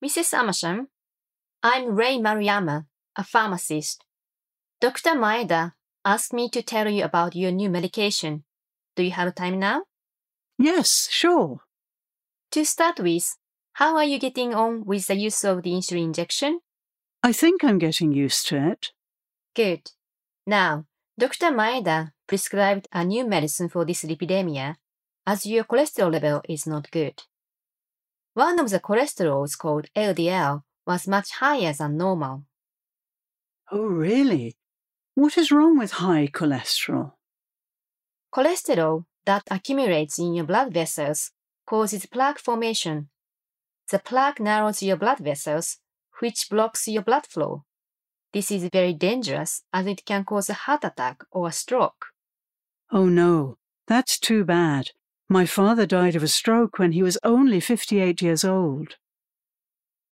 Mrs. Amersham, I'm Ray Maruyama, a pharmacist. Dr. Maeda asked me to tell you about your new medication. Do you have time now? Yes, sure. To start with, how are you getting on with the use of the insulin injection? I think I'm getting used to it. Good. Now, Dr. Maeda prescribed a new medicine for dyslipidemia, as your cholesterol level is not good. One of the cholesterols called LDL was much higher than normal. Oh, really? What is wrong with high cholesterol? Cholesterol that accumulates in your blood vessels causes plaque formation. The plaque narrows your blood vessels, which blocks your blood flow. This is very dangerous as it can cause a heart attack or a stroke. Oh no, that's too bad. My father died of a stroke when he was only 58 years old.